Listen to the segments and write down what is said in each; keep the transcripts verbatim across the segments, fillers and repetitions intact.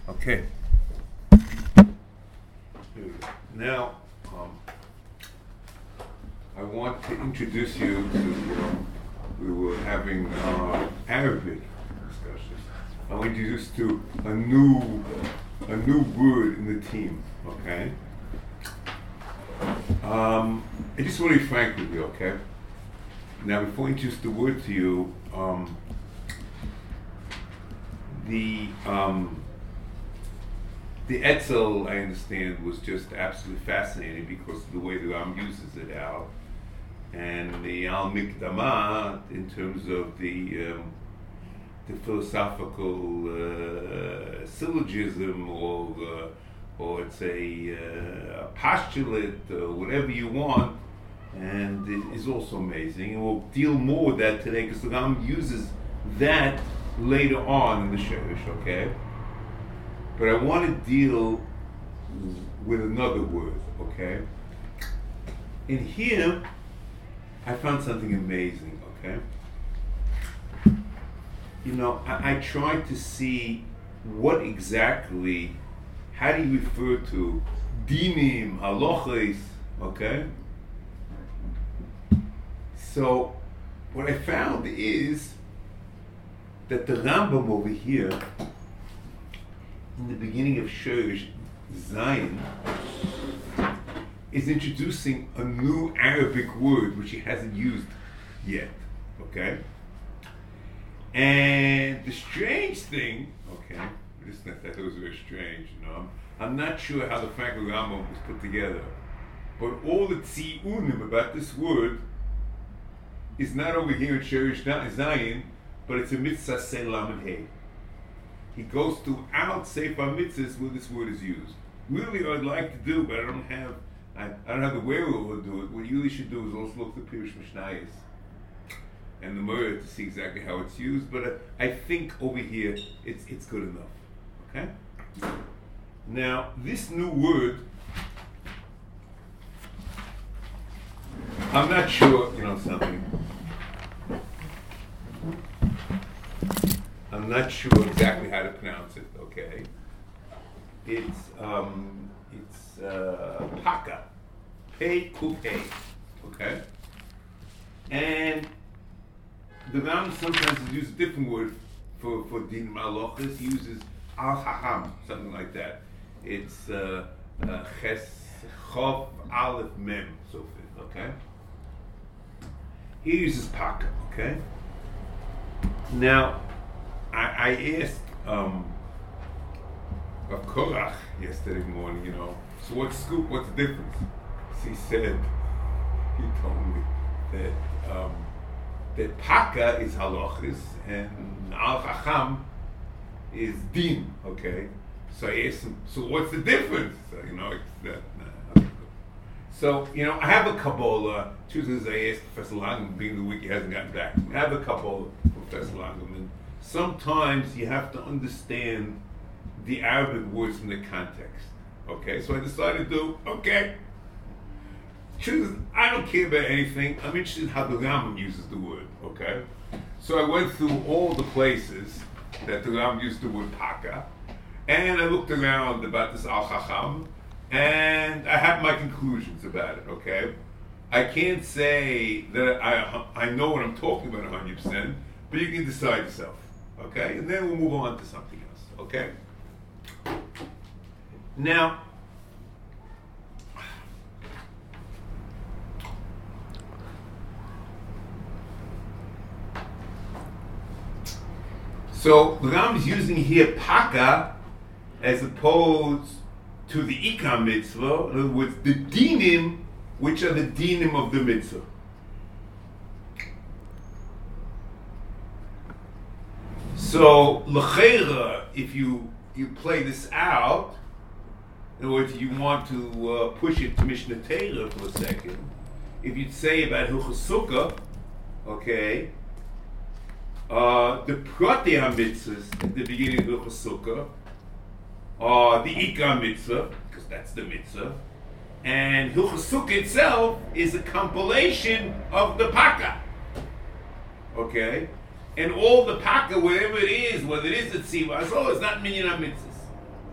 Okay. Now, um, I want to introduce you to, uh, we were having uh, Arabic discussions. I want to introduce to a new, a new word in the team, okay? Um, I just want to be frank with you, okay? Now, before I introduce the word to you, um, the, um, The Etzel, I understand, was just absolutely fascinating because of the way the Ram uses it out. And the Al Mikdama, in terms of the, um, the philosophical uh, syllogism or, uh, or it's a, uh, a postulate or whatever you want, and it is also amazing. And we'll deal more with that today because the Ram uses that later on in the Sheresh, okay? But I want to deal with another word, okay? In here, I found something amazing, okay? You know, I, I tried to see what exactly, how do you refer to dinim, halachos, okay? So, what I found is that the Rambam over here, in the beginning of Shoresh Zion, is introducing a new Arabic word which he hasn't used yet, okay? And the strange thing, okay, this I thought it was very strange, you know, I'm not sure how the Franklin Rambam was put together, but all the tziyunim about this word is not over here in Shoresh Zion, but it's a mitzvah say lamed hey. He goes throughout Sefer Mitzvahs where this word is used. Really, what I'd like to do, but I don't have, I, I don't have the wherewithal to do it. What you really should do is also look at the Pirush Mishnayos and the Murad to see exactly how it's used. But uh, I think over here it's it's good enough. Okay. Now this new word, I'm not sure. You know something. I'm not sure exactly how to pronounce it, okay? It's, um, it's, uh, Paka. Pei Kupei, okay? And the Ram sometimes uses a different word for, for Din Malachis. He uses Al-Haham, something like that. It's, uh, uh, Ches, Chof, Aleph, Mem, so forth, okay? He uses Paka, okay? Now, I, I asked um, of Korach yesterday morning, you know, so what's scoop, what's the difference? He said, he told me that um, that Paka is halachis and Al Chacham is din, okay? So I asked him, so what's the difference? So, you know, it's that. Nah, so, you know, I have a Kabbalah. Truth is, I asked Professor Langman, being the week he hasn't gotten back to me. I have a Kabbalah for Professor Langman. And sometimes you have to understand the Arabic words from the context. Okay, so I decided to do, okay, truth is, I don't care about anything. I'm interested in how the Rambam uses the word, okay? So I went through all the places that the Rambam used the word Paka, and I looked around about this Al-Chacham, and I have my conclusions about it, okay? I can't say that I I know what I'm talking about one hundred percent, but you can decide yourself, okay? And then we'll move on to something else, okay? Now, so the Ram is using here Paka as opposed to the Ikar mitzvah, in other words, the dinim, which are the dinim of the mitzvah. So, l'cheira, if you you play this out, in other words, you want to uh, push it to Mishnah Torah for a second, if you'd say about Hilchos Sukkah, okay, uh, the Pratei HaMitzvahs at the beginning of Hilchos Sukkah are the Ikar mitzvah, because that's the mitzvah, and Hilchos Sukkah itself is a compilation of the Paka, okay? And all the Paka, wherever it is, whether it is the Tziva, as well, it's not Minyan HaMitzvahs.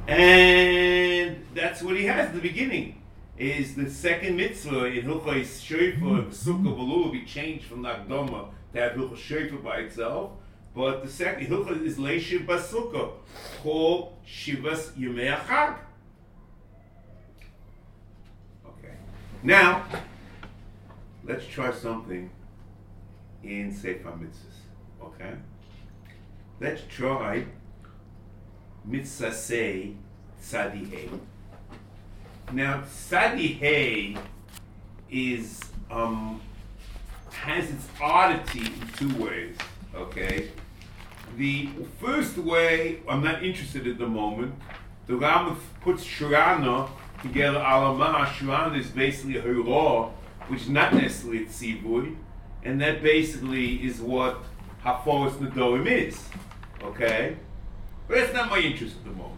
And that's what he has at the beginning. Is the second mitzvah in Hilchos Shofar, Sukkah Belul will be changed from Nagdoma to have Hilchos Shofar by itself. But the second Hilchos is Leishiv Basukah, called Shivas Yemei Chag. Okay. Now, let's try something in Sefer Mitzvahs. Okay. Let's try Mitzvah Say Tzadi Hey. Now, Tzadi Hey is um, has its oddity in two ways. Okay, the first way I'm not interested at the moment. The Rambam puts Shurana together. Alama Shurana is basically a hurrah, which is not necessarily a tzivui, and that basically is what Haforos Nedorim is. Okay, but that's not my interest at the moment.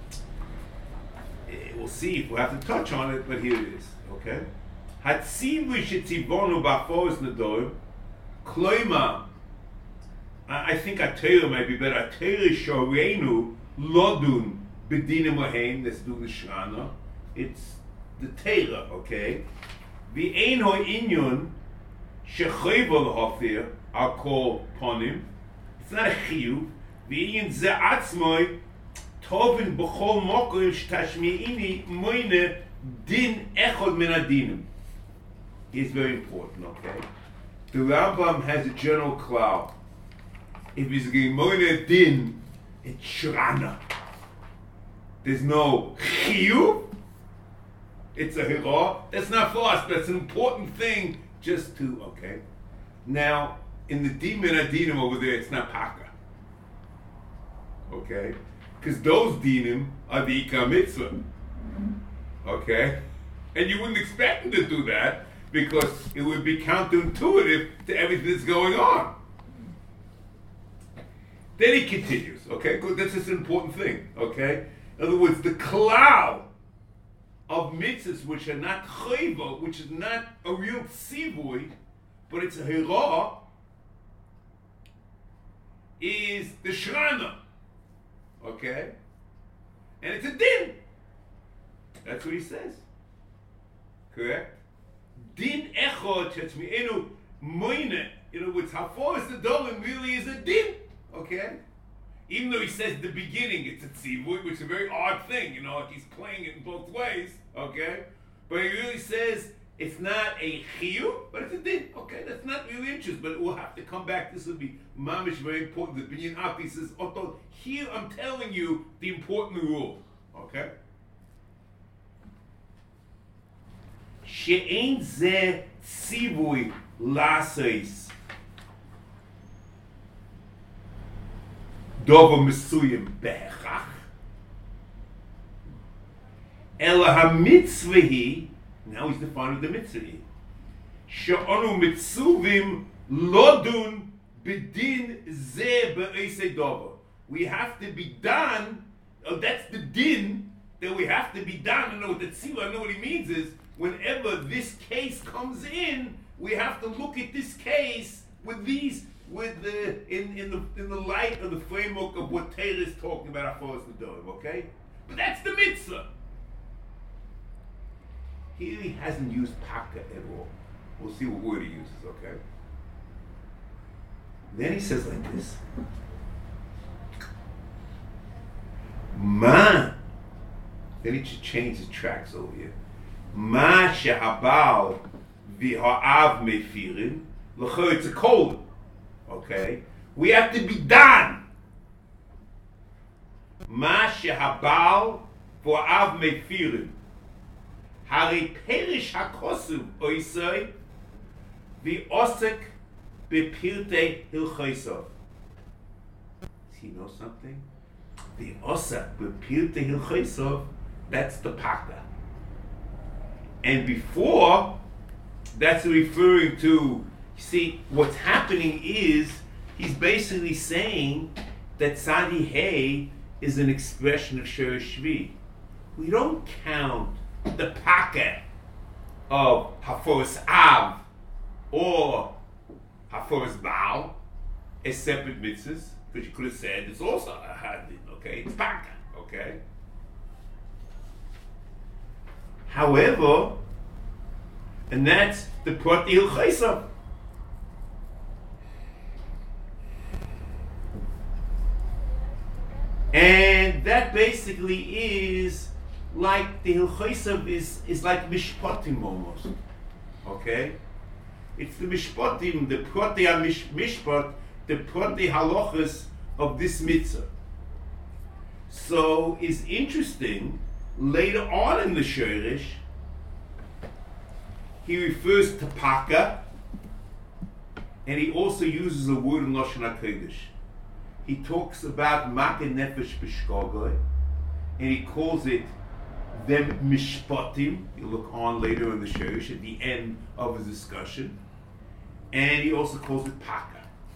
We'll see if we'll have to touch on it, but here it is. Okay, Hatzivui shetzivonu b'Haforos Nedorim, Kloima. I think Atera might be better. Atera Shoreinu Lodun Bedinim Lahem. Let's do the Shana. It's the Torah, okay? The Ein Ho Inyon Shechayvol Hofir are called Ponim. It's not a Chiyuv. The Inyon Ze Atzmoi Tovin B'chol Mokorim Shtashmi'ini Moine Din Echod Min Adinim. It's very important, okay? The Rambam has a general cloud. If it's Gemoine Din, it's Shrana. There's no Chiyuv. It's a Hira. That's not for us, but it's an important thing just to, okay. Now, in the Din and Adinim over there, it's not Paka. Okay? Because those Dinim are the Ikar Mitzvah. Okay? And you wouldn't expect them to do that because it would be counterintuitive to everything that's going on. Then he continues, okay? This is an important thing, okay? In other words, the cloud of mitzvahs which are not chayva, which is not a real tzivui, but it's a hira, is the shrana, okay? And it's a din. That's what he says. Correct? Din echod shetzmi'enu moine. In other words, Haforos Nedorim really is a din. Okay? Even though he says at the beginning it's a tzivui, which is a very odd thing, you know, like he's playing it in both ways, okay? But he really says it's not a chiyuv, but it's a din. Okay, that's not really interesting, but we'll have to come back. This will be mamish very important. The Binyan Api says, Otto, here I'm telling you the important rule, okay? She'ein ze tzivui laseis. Dover Mesuyim Bechach. Ela HaMitzvahi, now he's defining the mitzvah. She'onu mitzuvim lodun b'din ze be'esei dover. We have to be done, oh, that's the din, that we have to be done. I know what the tzivah, I know what he means is, whenever this case comes in, we have to look at this case with these with the in, in the in the light of the framework of what Taylor is talking about Haforos Nedorim, okay? But that's the mitzvah. Here he hasn't used Paka at all. We'll see what word he uses, okay? Then he says like this. Ma. Then he should change his tracks over here. Ma shehabal v'ha'av mefirin l'chor it's a colon. Okay, we have to be done. Ma shehabal v'ha'av mefirin hari perish hakosuv oisei v'osek bepirtei hilchosov. Does he know something? The osek bepirtei hilchosov, that's the paka. And before, that's referring to, you see, what's happening is, he's basically saying that Tzadi Hey is an expression of Sheresh Shvi. We don't count the packet of Haforos Av or Haforos Baal as separate mitzvahs, because you could have said it's also a hadin, okay? It's packet, okay? However, and that's the Prati Hilchesa. And that basically is like the Hilchesa is, is like Mishpatim almost. Okay? It's the Mishpatim, the Prati HaMishpat, the Prati Halachas of this mitzvah. So it's interesting, later on in the Shorish, he refers to Paka, and he also uses a word in Lashon HaKodesh. He talks about Magen Nefesh B'Shkogoy, and he calls it them Mishpatim. You look on later in the Shorish, at the end of his discussion. And he also calls it Paka.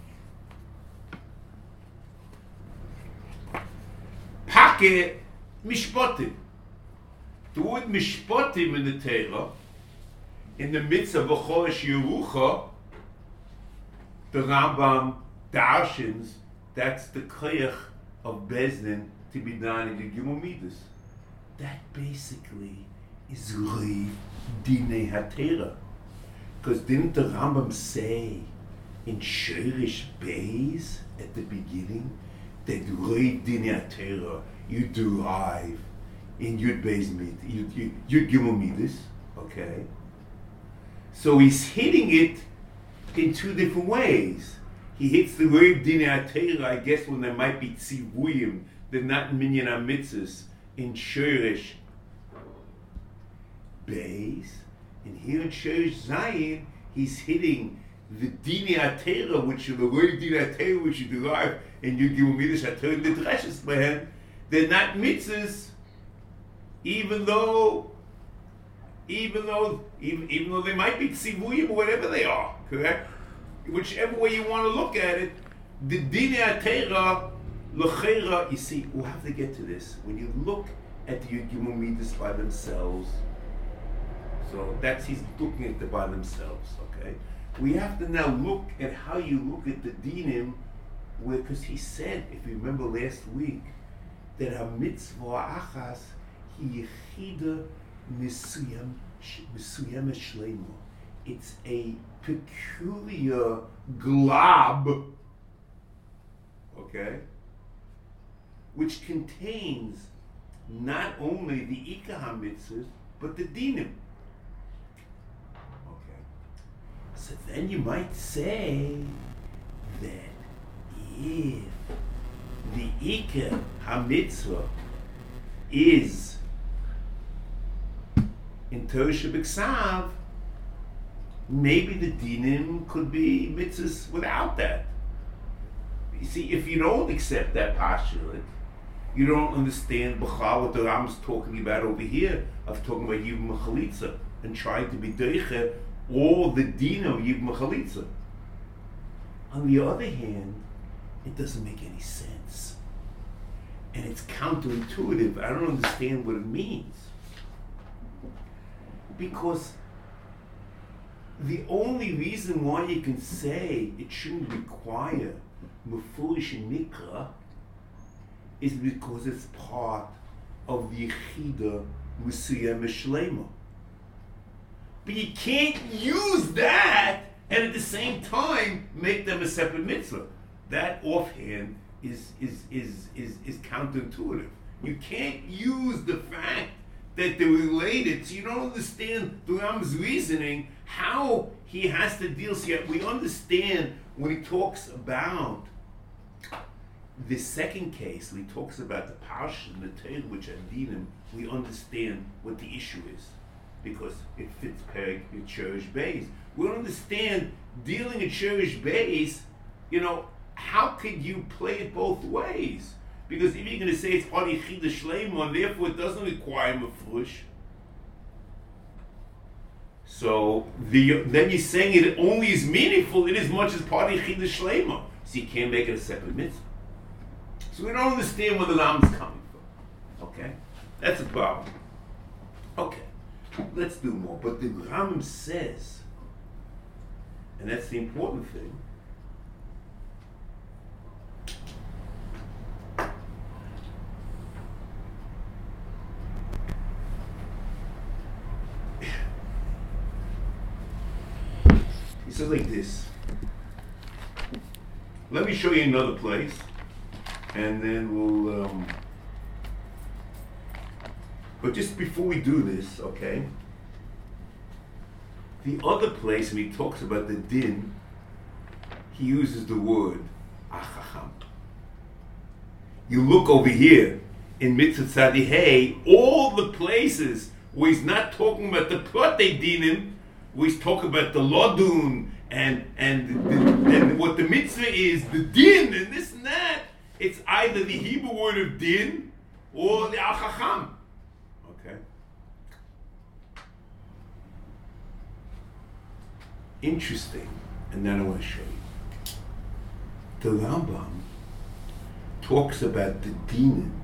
Pake Mishpatim. The word Mishpatim in the Torah, in the mitzvah V'choresh Yerucha, the Rambam darshins, that's the koyach of Bezdin to be done in the Gimel Midas. That basically is Reiv Dinei HaTorah. Because didn't the Rambam say in Shorish Beis at the beginning that Reiv Dinei HaTorah you derive in Yud Beis Mid, Yud, Yud Gimel Midas, okay? So he's hitting it in two different ways. He hits the Reiv Dinei HaTorah, I guess, when there might be tzivuyim, they're not minyan ha-mitzvahs, in Shorish Beis. And here in Shorish Zayin, he's hitting the Dinei HaTorah, which are the Reiv Dinei HaTorah, which you derive in Yud Gimel Midas HaTorah, the Dreshes Behen. They're not mitzvahs, even though, even though, even, even though they might be tzivuyim or whatever they are, correct? Whichever way you want to look at it, the Dinei HaTorah, l'cheira, you see, we'll have to get to this. When you look at the Yud Gimel Midas by themselves, so that's, he's looking at them by themselves, okay? We have to now look at how you look at the dinim, where, because he said, if you remember last week, that a mitzvah achas, he yechida misuyam, misuyam shleimo. It's a peculiar glob, okay, which contains not only the Ikar HaMitzvahs, but the dinim. Okay. So then you might say that if the Ikar HaMitzvah is in Torah Shebiksav, maybe the dinim could be mitzvahs without that. You see, if you don't accept that postulate, you don't understand B'chal what the Rambam's talking about over here, of talking about Yibum Chalitza, and trying to be deiche all the din of Yibum Chalitza. On the other hand, it doesn't make any sense. And it's counterintuitive. I don't understand what it means. Because the only reason why you can say it shouldn't require Mefurish Mikra is because it's part of the Yechida Mesuyem Shlema. But you can't use that and at the same time make them a separate mitzvah. That offhand is is is is, is counterintuitive. You can't use the fact that they're related, so you don't understand the Rambam's reasoning, how he has to deal. So yet we understand when he talks about the second case, when he talks about the parsha and the Torah, which are dinim, we understand what the issue is, because it fits Perek in Shorish Beis. We don't understand dealing in Shorish Beis, you know, how could you play it both ways? Because if you're going to say it's Adi Chida Shleima, and therefore it doesn't require Mefrush, so the, then you're saying it only is meaningful in as much as Adi Chida Shleima. So you can't make it a separate mitzvah. So we don't understand where the Lam is coming from. Okay? That's a problem. Okay. Let's do more. But the Rambam says, and that's the important thing, So like this. Let me show you another place, and then we'll, um, but just before we do this, okay, the other place when he talks about the din, he uses the word achacham. You look over here in Mitzvah Tzadi Hey, all the places where he's not talking about the Protei Dinim, where he's talking about the Lodun, and and the, and what the mitzvah is, the din, and this and that, it's either the Hebrew word of din or the achacham. Okay? Interesting. And then I want to show you. The Rambam talks about the dinim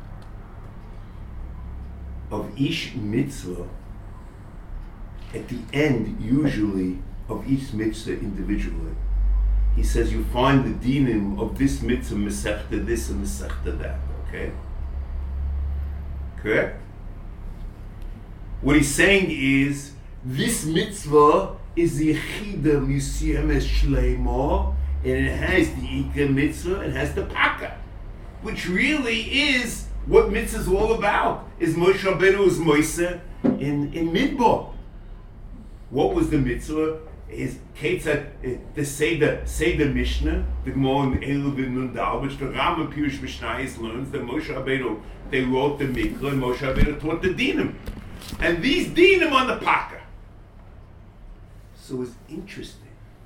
of each mitzvah at the end, usually, of each mitzvah individually. He says you find the dinim of this mitzvah, mesechta this and mesechta that, okay? Correct? What he's saying is, this mitzvah is the Yechida Musyemes Shleima, and it has the Ika mitzvah, it has the Paka, which really is what mitzvah is all about. Is Moshe Rabbeinu's Moiseh in, in Midbar. What was the mitzvah? Is Ketzad, the Seder, Seder Mishnah, the Gemara in Eluvin Nundal, which the Rambam Pirush Mishnayos learns that Moshe Rabbeinu, they wrote the Mikra, and Moshe Rabbeinu taught the Dinim. And these Dinim on the Paka. So it's interesting.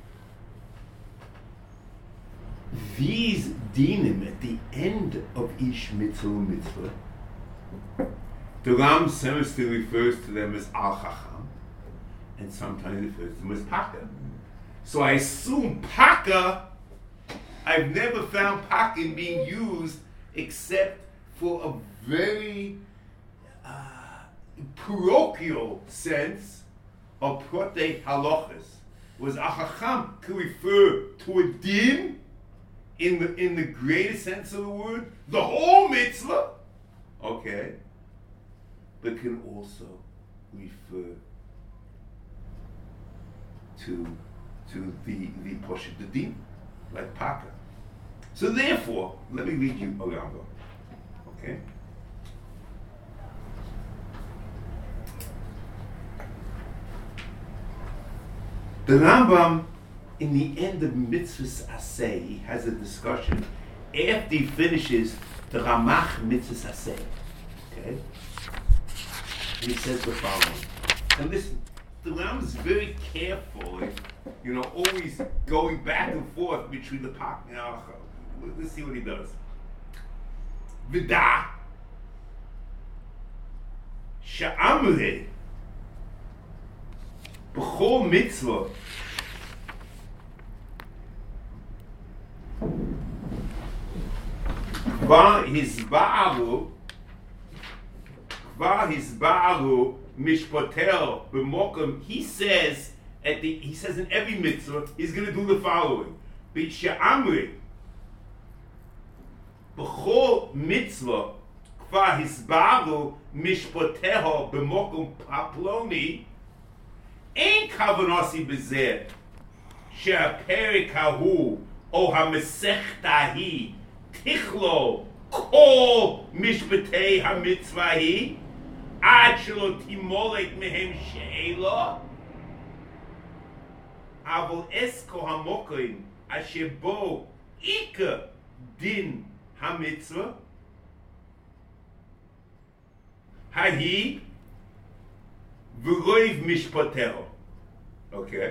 These Dinim at the end of each mitzvah mitzvah, the Ram Semester refers to them as Al Chacham, and sometimes it refers to them as Paka. So I assume Paka, I've never found Paka being used except for a very uh, parochial sense of Protei Halachas. Was Achacham could refer to a din in the in the greatest sense of the word, the whole mitzvah, okay, but can also refer to to the the Poshet the din, like Paka. So therefore, let me read you a Rambam, okay? The Rambam, in the end of Mitzvahs Aseh, he has a discussion after he finishes the Ramach Mitzvahs Aseh, okay? And he says the following. And listen, the Rambam is very careful, you know, always going back and forth between the Pak and Alcha. Let's see what he does. Vida Sha'amre B'chol Mitzvah Kvar Hizbaru Kvar Hizbaru Mishpotel B'mokum. He says at the he says in every mitzvah he's going to do the following. B'sha'amri B'chol mitzvah Kvar Hizbaru Mishpoteho B'mokum Paploni Ein kavanasi b'zeh she'aperik hahu o ha'mesechta hi tichlo kol mishpatei ha'mitzvah hi ad shelo timolek mehem she'ela avol esko ha'mokim asher bo ika din ha'mitzvah hahi v'roiv mishpateho. Okay.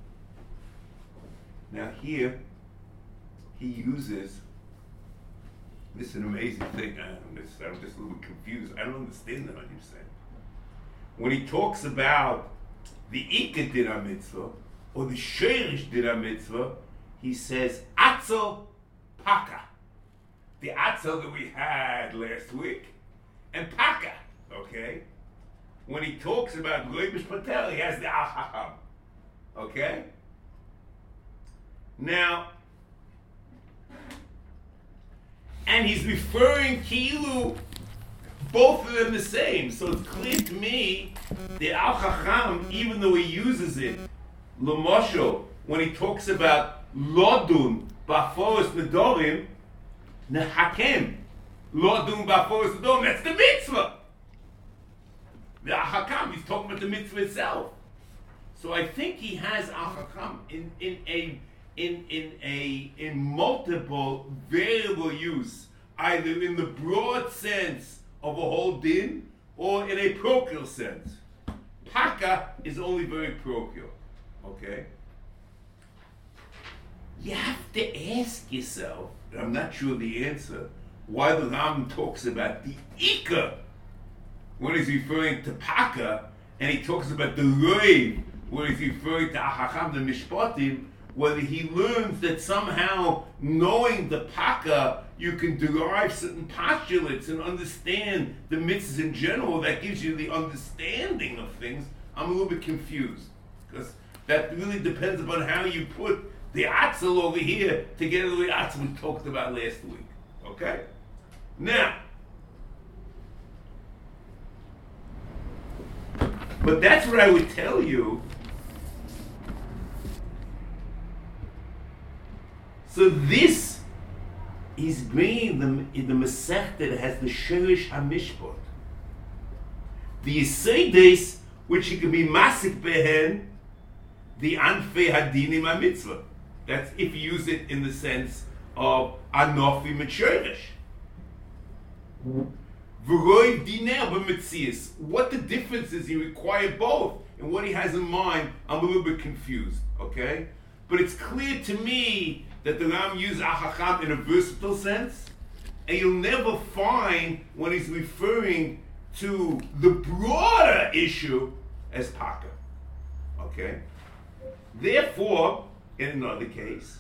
Now here, he uses, this is an amazing thing. I'm just, I'm just a little bit confused. I don't understand that what you're saying. When he talks about the Ika Din HaMitzvah, or the Sheirish Din HaMitzvah, he says, Atzo Paka. The Atzo that we had last week, and Paka, okay? When he talks about Loibish Patel, he has the Ahaham. Okay? Now, and he's referring Kilu, both of them the same. So it's clear to me that Al Chacham, even though he uses it, L'mosho, when he talks about lodun b'aforos nedorim nehakem. Lodun b'aforos nedorim, that's the mitzvah. The ahakam, he's talking about the mitzvah itself. So I think he has ahakam in, in a in in a in multiple variable use, either in the broad sense of a whole din or in a parochial sense. Paka is only very parochial. Okay? You have to ask yourself, and I'm not sure the answer, why the Ram talks about the Ika when he's referring to Paka, and he talks about the Reiv when he's referring to Ahacham, the Mishpatim, whether he learns that somehow knowing the Paka, you can derive certain postulates and understand the mitzvahs in general, that gives you the understanding of things. I'm a little bit confused, because that really depends upon how you put the Atzel over here together with the Atzel we talked about last week. Okay? Now, but that's what I would tell you. So this is bringing them in the Masech that has the Sherish HaMishpat. The Yisaides, which you can be Masik Behen, the Anfei Hadinim HaMitzvah. That's if you use it in the sense of Anofi Mitzvah. V'roi Diner B'Metzias. What the difference is, you require both. And what he has in mind, I'm a little bit confused, okay? But it's clear to me that the Ram uses Ahacham in a versatile sense, and you'll never find when he's referring to the broader issue as Paka. Okay? Therefore, in another case,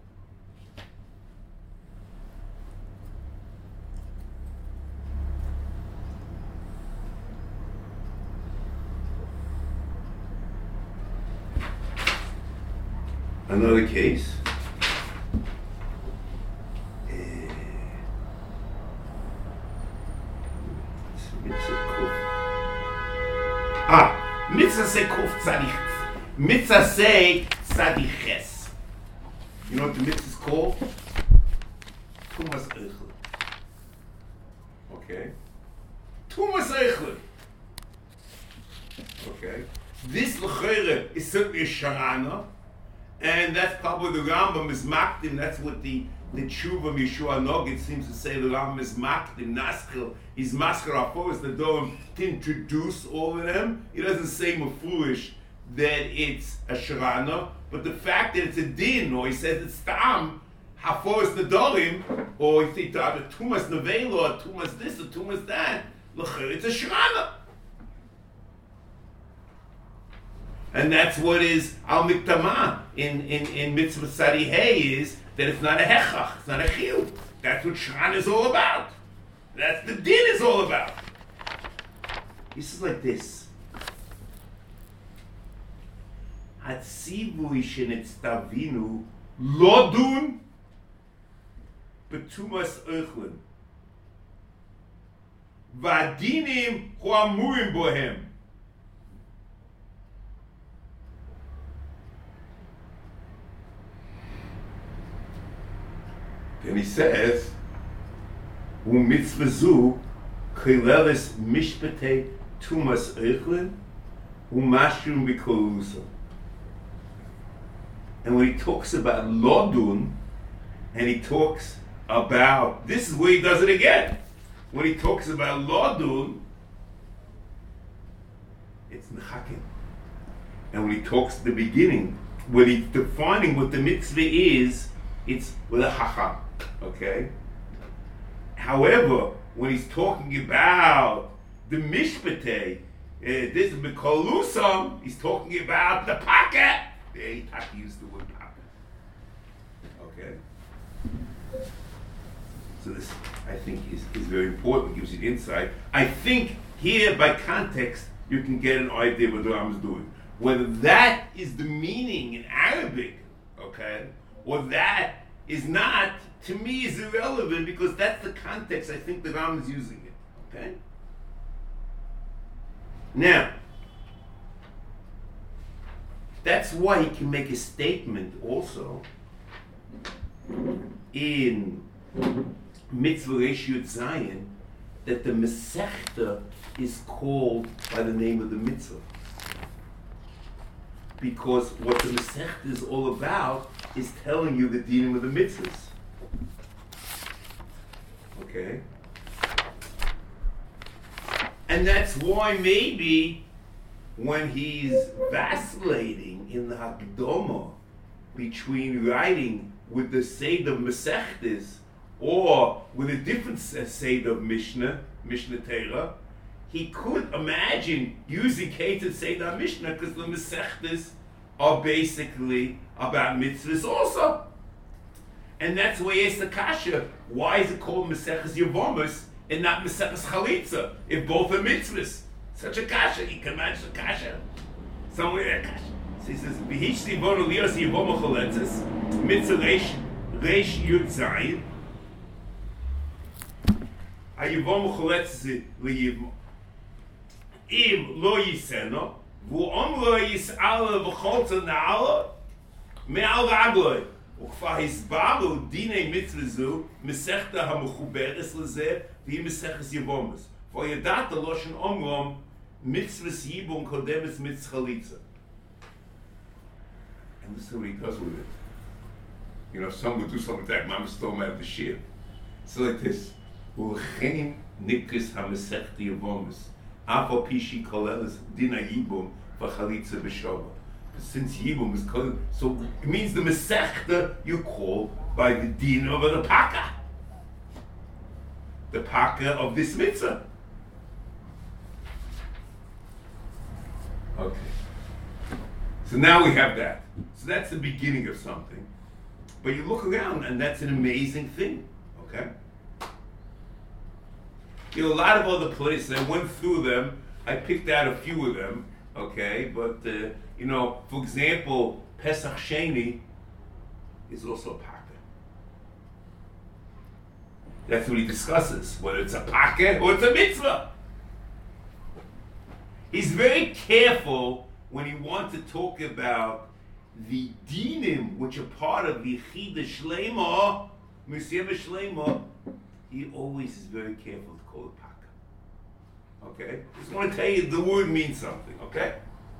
another case, Ah, mitzvah say kuf tzadich. Mitzvah say tzadiches. You know what the mitzvah is called? Tumas eichel. Okay. Tumas eichel. Okay. This l'chere is certainly a sharana, and that's probably the Rambam is makdim. That's what the the Tshuva Yeshua Nogit seems to say. The Rambam is makdim naschil. He's masker afos the dome to introduce all of them. He doesn't say foolish that it's a sharana, but the fact that it's a din, or he says it's tam hafos the dorim, or he thinks that tumas nevela, or tumas this, or tumas that. It's a sharana. And that's what is al miktama in, in, in mitzvah sarihei, is that it's not a hechach, it's not a chiyuv. That's what Shran is all about. That's the din is all about. This is like this. Hatzivui shenitztavinu lodun betumas eichlin vadinim huamurim bohem. And he says, "Umitzvazu chilelis mishpatei tumas eichlin umashrum b'kolusa." And when he talks about lodun, and he talks about, this is where he does it again. When he talks about lodun, it's nechakim. And when he talks at the beginning, when he's defining what the mitzvah is, it's with a chacham. Okay? However, when he's talking about the mishpatei, uh, this is b'kolusam, he's talking about the packet. There he had to use the word packet. Okay? So this, I think, is, is very important, gives you insight. I think here, by context, you can get an idea what the Ram is doing. Whether that is the meaning in Arabic, okay, or that is not, to me is irrelevant, because that's the context I think the Ram is using it. Okay? Now, That's why he can make a statement also in Mitzvah Reish Yud Zayin that the Masechta is called by the name of the mitzvah. Because what the Masechta is all about is telling you the dinim of the mitzvahs. Okay? And that's why maybe when he's vacillating in the Hakdama between writing with the Seder of Masechtas or with a different Seder of Mishnah, Mishnah Torah, he could imagine using Keter Seder Mishnah because the Masechtas are basically about mitzvahs also. And that's why it's the kasha. Why is it called Maseches Yevamos and not Maseches Chalitza if both are mitzvahs? Such a kasha. You can imagine a kasha. Somewhere that kasha. So he says, V'hish Sivonu Lios Yevamo Chaletzes Mitzvah Reish Reish Yud Zayin HaYevamo Chaletzes L'Yevamo Im Lo Yiseno V'omro Yis'ala V'cholta Na'ala Me'al Ragloi וכבר הסברנו דיני מצווה זו מסכתא המחוברת לזה והיא מסכת יבומס. וידעת לושן אומרם מצווה ייבום קודמת מצווה חליצה. And this is what he does with it. You know, some would do something like Mama stole him out of the ship. So like this. ולכן נקרס המסכת יבומס. אף על פי שהיא כוללת דין הייבום וחליצה בשווה. Since Yibum is called, so it means the Masechta you call by the din of the Paka. The Paka of this mitzvah. Okay. So now we have that. So that's the beginning of something. But you look around and that's an amazing thing. Okay? You know, a lot of other places, I went through them, I picked out a few of them, okay, but uh, you know, for example, Pesach Sheni is also a Paka. That's what he discusses, whether it's a Paka or it's a mitzvah. He's very careful when he wants to talk about the dinim, which are part of the Chida Shlema, Mesiyama Shlema. He always is very careful to call it Paka. Okay? Just want to tell you the word means something, okay?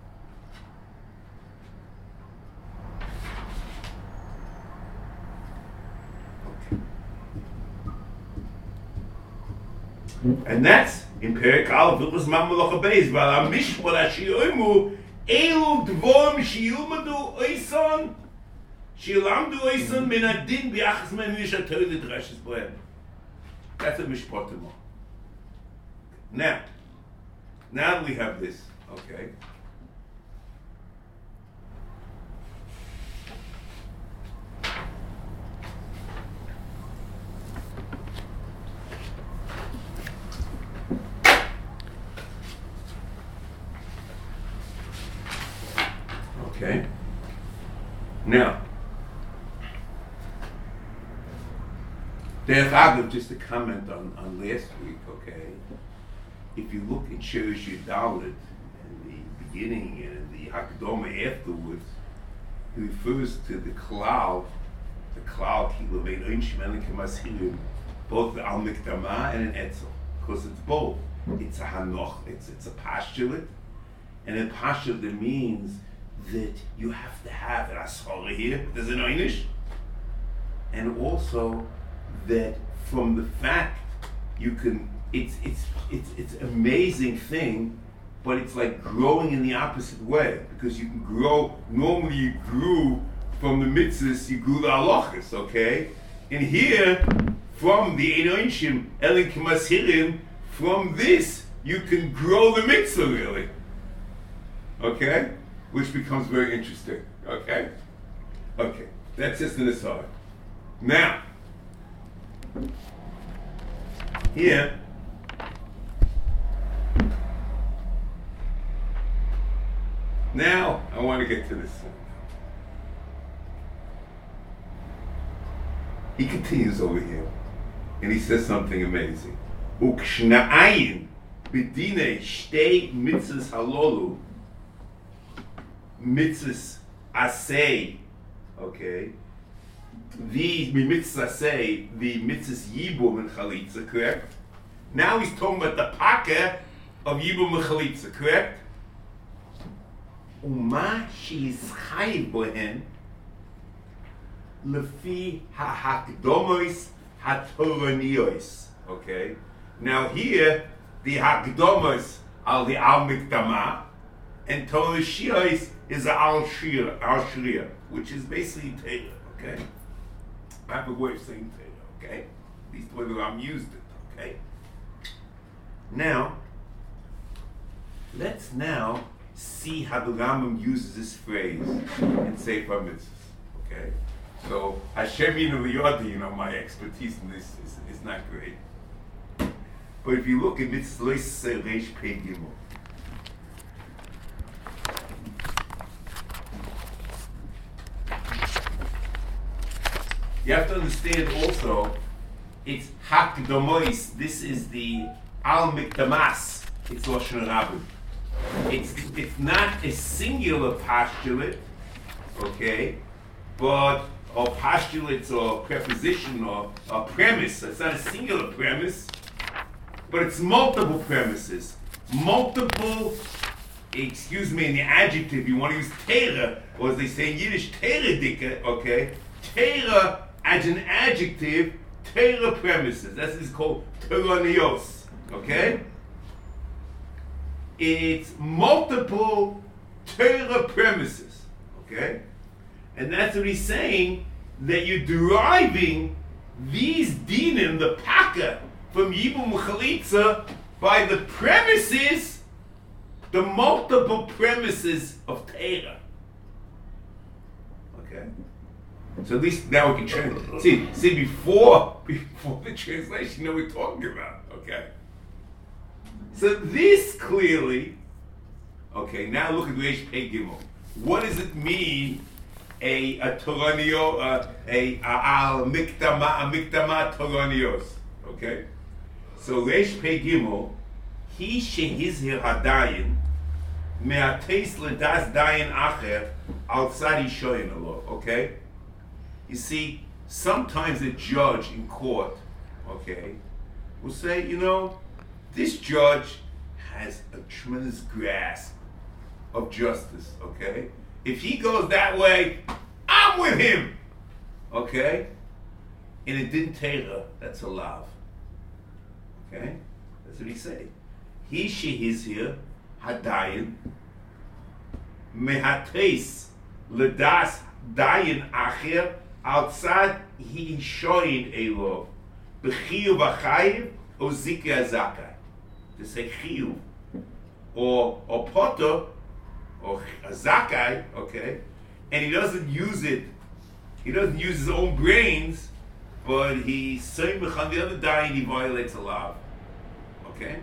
And that's in Perek Aleph Hilchos Mamalocha Beis. Val Hamishpot Asher Yomu Elu Dvorim Sheyilmadu Oison Sheyilamdu Oison Min Adin B'Yachas Men Mish HaTorah L'Dreshes Bohem. That's a Mishpatim. Now, now that we have this, okay. Okay. Now, Derech Agav, just to comment on, on last week, okay, if you look at Shirish Yudalit in the beginning and in the Hakdama afterwards, he refers to the Klal, the Klal Kilavein Einshim and Kemashirim, both the Al Mikdama and an Etzel, because it's both. It's a Hanoch, it's, it's a postulate, and a postulate that means that you have to have an ashara here, there's an einish, and also that from the fact you can, it's it's it's it's an amazing thing, but it's like growing in the opposite way because you can grow. Normally you grew from the mitzvahs, you grew the halachas, okay, and here from the einoshim elin kemashirim, from this you can grow the mitzvah really, okay. Which becomes very interesting, okay? Okay, that's just an aside. Now, here, now I want to get to this. He continues over here, and he says something amazing. Ukshna'ayin b'dinei shtei mitzvahs halolu mitzvahs asay, okay, the mitzvahs asay, the mitzvahs yibum and chalitza, correct? Now he's talking about the paka of yibum and chalitza, correct? Uma she's chayiv bohen lefi ha-hakdomos ha-toraniyos. Okay? Now here, the hakdomos are the al mikdama, and torashiyos is the al shir, al shriya, which is basically Torah. Okay? I have a way of saying Torah. Okay? At least whether I'm used it. Okay? Now, let's now see how the Rambam uses this phrase in Sefer Mitzvahs. Okay? So, Hashem Yinu, you know, my expertise in this is, is not great. But if you look at Mitzvahs Reish Pei Gimel, you have to understand also, it's Hakdomois. This is the Al Mikdamas. It's Lashon Rabin. It's it's not a singular postulate, okay, but or postulates or preposition or a premise. It's not a singular premise, but it's multiple premises, multiple. Excuse me, in the adjective you want to use Teira, or as they say in Yiddish, Teira dika, okay, Teira as an adjective, Teira premises. That's what it's called Toranios, okay. It's multiple Torah premises, okay? And that's what he's saying, that you're deriving these dinim, the paka, from Yibum Chalitza by the premises, the multiple premises of Torah. Okay? So at least now we can translate. See, see before, before the translation, you know what we're talking about, okay? So this clearly, okay, now look at Reish Pei Gimel. What does it mean, a, a Toranio, uh, a al miktama, a miktama Toranios, okay? So Reish Pei Gimel, he shehizhir hadayin, me'ateis ledas dayin acher, al tzadi shoyin alo, okay? You see, sometimes a judge in court, okay, will say, you know, this judge has a tremendous grasp of justice, okay? If he goes that way, I'm with him, okay? And it didn't Torah, that's a lav, okay? That's what he said. He, she, his here, hadayin, mehates, ledas, dayin, acher, outside, he shoyin elov, b'chiyu v'chayiv, o zikya zakai. To say chiyuv, or or potter, or a zakai, okay, and he doesn't use it. He doesn't use his own brains, but he saying on the other day he violates a law. Okay.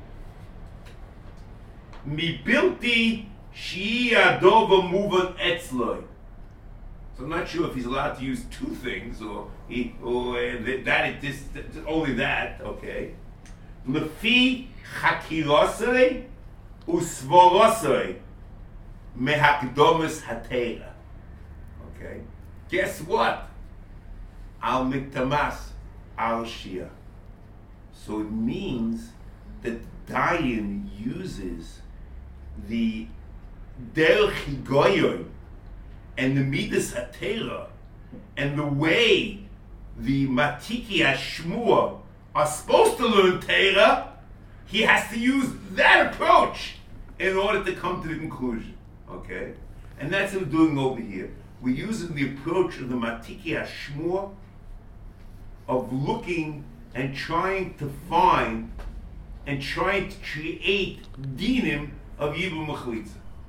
Mi bilti shi adova muvan etzloi. So I'm not sure if he's allowed to use two things, or he, or uh, that it this only that. Okay. Lefi chakirosei usvorosei mehakdomus hatera. Okay. Guess what? Al miktamas al shia. So it means that Dayan uses the derech higoyon and the midas hatera and the way the matiki hashmua are supposed to learn Torah, he has to use that approach in order to come to the conclusion. Okay? And that's what we're doing over here. We're using the approach of the Matiki Hashmua of looking and trying to find and trying to create dinim of Yibum Mechlitza.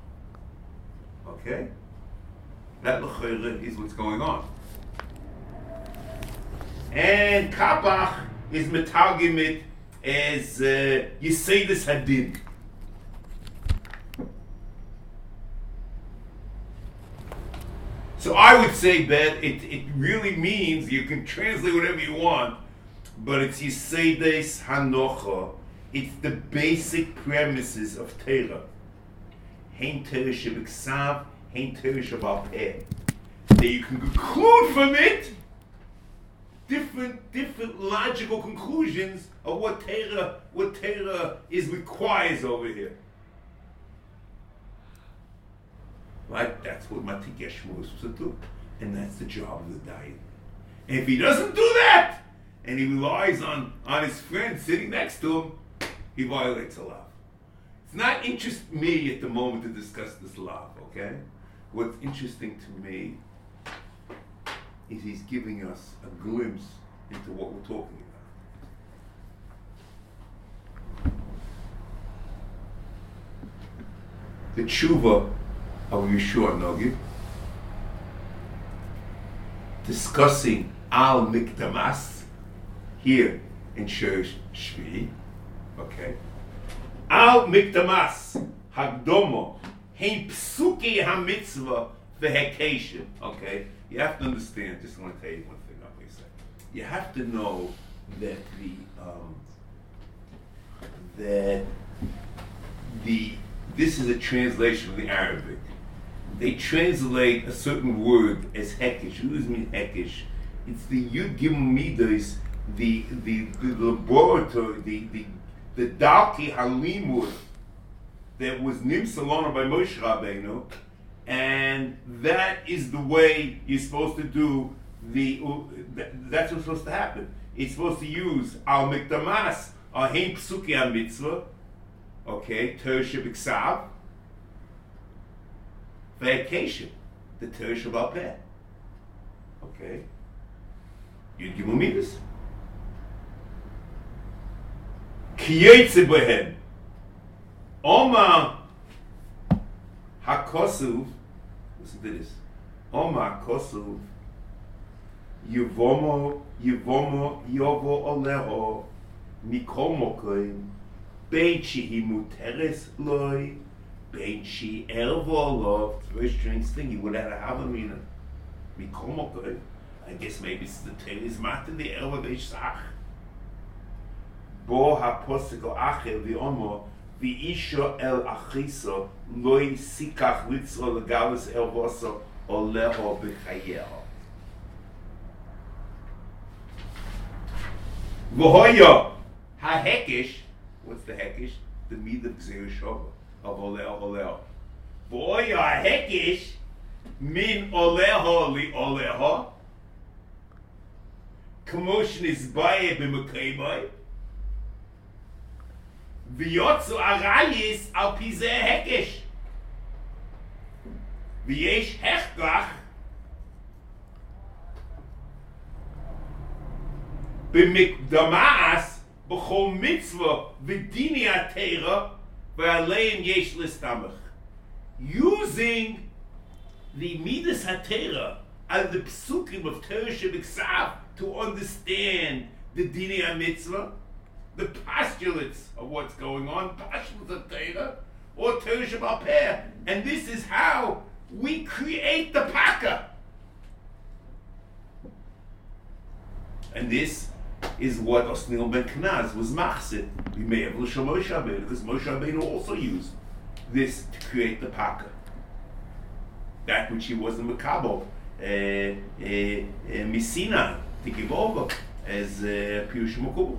Okay? That l'chayre is what's going on. And Kabach is metargimit as uh, Yeseides Hadin. So I would say that it, it really means, you can translate whatever you want, but it's Yeseides Hanocha. It's the basic premises of Torah. Hein Torah shebiksav, Hein Torah Shabbat Peh. That you can conclude from it different different logical conclusions of what Torah what Torah is requires over here. Right? That's what Matik Yeshua is supposed to do. And that's the job of the Dayan. And if he doesn't do that, and he relies on, on his friend sitting next to him, he violates a law. It's not interest me at the moment to discuss this law, okay? What's interesting to me is he's giving us a glimpse into what we're talking about. The tshuva of Yeshua Nogi, discussing Al Mikdamas here in Shir Shvi, okay? Al Mikdamas Hagdomo Hein Psuki HaMitzvah Vehekation, okay? You have to understand, just want to tell you one thing, I'm going to say. You have to know that the, um, that the, this is a translation of the Arabic. They translate a certain word as hekesh. What does it mean hekesh? It's the Yud Gimel Midas, the the the laboratory, the the the Darki Halimud that was Nimsalona by Moshe Rabbeinu, and that is the way you're supposed to do the. Uh, that, that's what's supposed to happen. It's supposed to use Al Mikdamas, Al Hein Psuki HaMitzvah, okay, Torah Shebiksav. Vacation, the Torah Shabbat Peh. Okay? Yud Gimel Midas. Kiyetze Behen. Oma HaKosuv. Listen to this. Oma HaKosuv. Yevomo, Yevomo, Yovo Oleho. Mikol Mokoim. Bein Shehi Muteres Loi. Bein She Ervo. It's a very strange thing. You would have a Havamina. Mikol Mokoim. I guess maybe it's the Teres Matin, the Ervo Beisach. Bo HaPosek Acher V'Omo. V'isho el achiso loy sikach litzro legalis ervoso oleho b'chayeho. V'hoyo ha-hekish, what's the hekish? The mid of Gzeir Shova, of oleho oleho. V'hoyo ha-hekish min oleho li oleho. Commotion is baye b'mekayboy. V'yotzu arayis al pizeh hekesh. V'yesh hechgach b'mikdamas b'chol mitzvah v'dini atera v'alein yesh listamach. Using the midas hatera as the psukim of Torah Shebiksav to understand the dini mitzvah, the postulates of what's going on, postulates of Torah, or Torah Shabbat Peh. And this is how we create the Paka. And this is what Osnil ben Knaz was machzit. We may have L'Shel Moshe Rabbeinu, because Moshe Rabbeinu also used this to create the Paka. That which he wasn't Mekabel, uh, uh, uh, Misina, to give over as uh, Pirush Mekubal.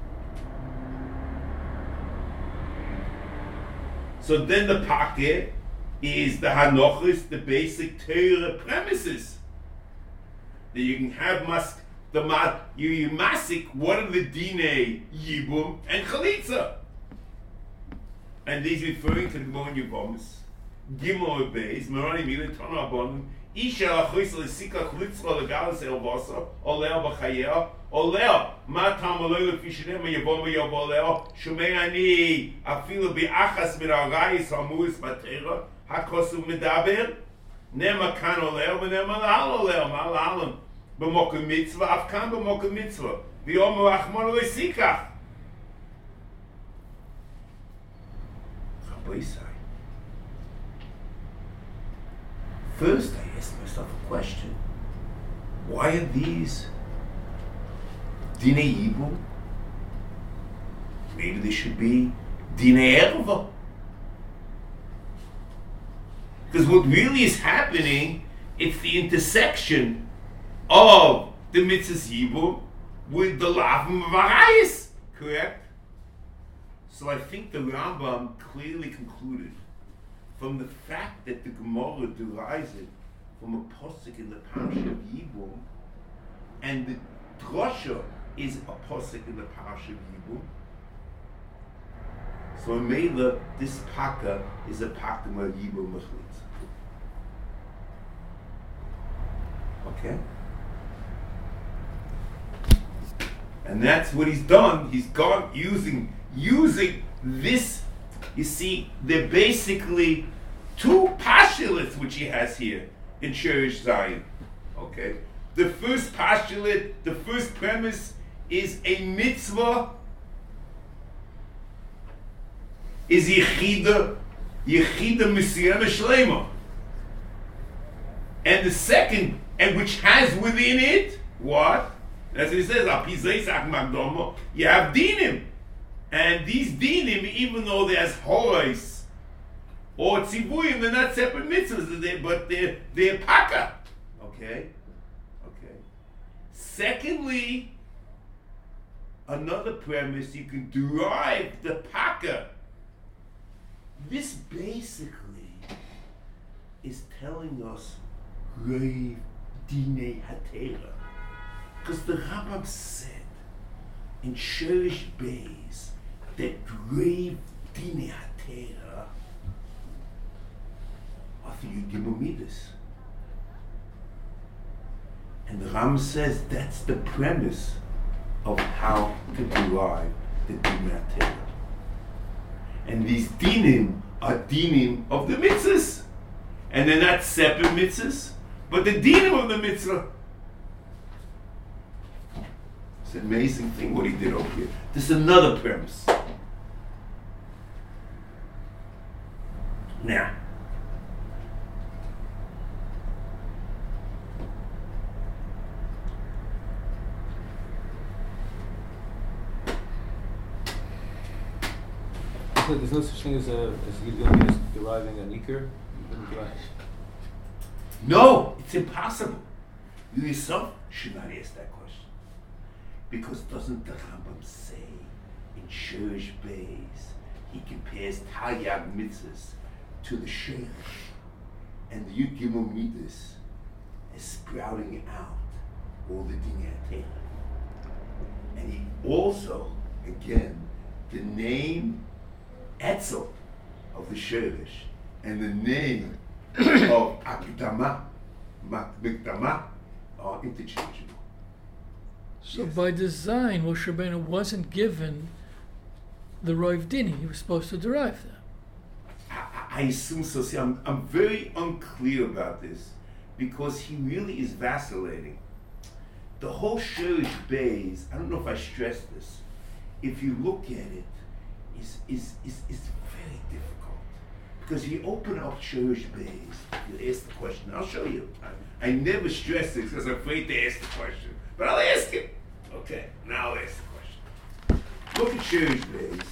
So then the packet is the hanochis, the basic Torah premises. That you can have mas the mat you you masik what are the dine yibum and chalitza. And these referring to the Gemara Yevomis, Gimel Beis, Merani Milah Tana Abon, Isha Achos Lesika Chlitzra Legalis Elvasa, Oleo B'Chayea, Oleo Matam Oleo Fishenem Yevoma Yovoleo, Shumei Ani Afilu Bi'achas Miragais Hamuis Batera, Hakosu Medaber, Nema Kan Oleo, Nema Lal Oleo, Malalam, B'Mokum Mitzvah, Afkan B'Mokum Mitzvah, V'Yomu Achmon Lesikach. First, I asked myself a question. Why are these Dinei Yibum? Maybe they should be Dinei Erva. Because what really is happening, it's the intersection of the mitzvahs yibum with the lavim of arayis, correct? So I think the Rambam clearly concluded from the fact that the Gemara derives it from a posuk in the parasha of Yibum, and the drasha is a posuk in the parasha of Yibum. So in Mela, this paka is a paka of Yibum Mechlitz. Okay? And that's what he's done. He's gone using using this. You see, they're basically two postulates which he has here in Shirish Zion. Okay? The first postulate, the first premise is a mitzvah is Yechida, Yechida Misyama Shlema. And the second, and which has within it, what? As it says, you have dinim. And these dinim, even though there's horais or tzivuyim, they're not separate mitzvahs, they're, but they're, they're paka. Okay? Okay. Secondly, another premise, you can derive the paka. This basically is telling us Reiv Dinei Hatera. Because the Rambam said in Shirish Beis that Reiv Dinei Hatera are the Yudgimomidus. And the Rambam says that's the premise of how to derive the Dinei Hatera. And these dinim are dinim of the mitzvahs. And they're not separate mitzvahs, but the dinim of the mitzvah. It's an amazing thing what he did over here. This is another premise. Now, so there's no such thing as a as Yudgimomidus deriving an ikr? No, it's impossible. You yourself should not ask that question. Because doesn't the Rambam say in Shirish Beis, he compares Taryag mitzvahs to the Sheikh, and the Yudgimomidus is sprouting out all the Dinei Hatera. And he also, again, the name Etzel of the Shirish and the name of Akdama, Mikdama are interchangeable. So Yes. by design, Moshe Rabbeinu wasn't given the Reiv Dini. He was supposed to derive that. I, I assume so. See, I'm, I'm very unclear about this because he really is vacillating. The whole Shirish Beis, I don't know if I stressed this, if you look at it, is is is is very difficult. Because you open up Shirish Beis, you ask the question, I'll show you. I, I never stress it because I'm afraid to ask the question. But I'll ask it. Okay, now I'll ask the question. Look at Shirish Beis.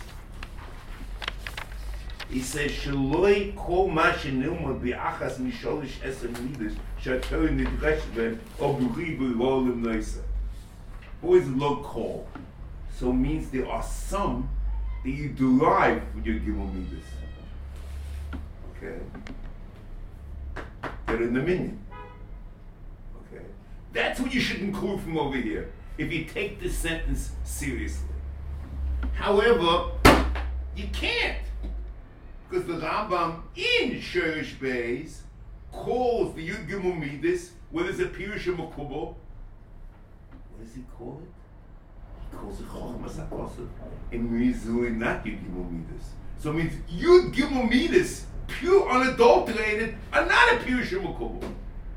He says, Shaloi kol ma shenilmod bi'achas misholish esem midas shator nidresh ben oburi b'rolim noisa. What is lo kol? So it means there are some that you derive from your Yudgimomidus. Okay? They're in the minion. Okay? That's what you should include from over here, if you take this sentence seriously. However, you can't. Because the Rambam in Shirish Beis calls the Yudgimomidus, whether it's a Pirush or Makubal, what does he call it? He calls it Chochmas HaKosav. And Mizui not Yudgimomidus. So it means Yudgimomidus, pure, unadulterated, are not a Pirush or Makubal.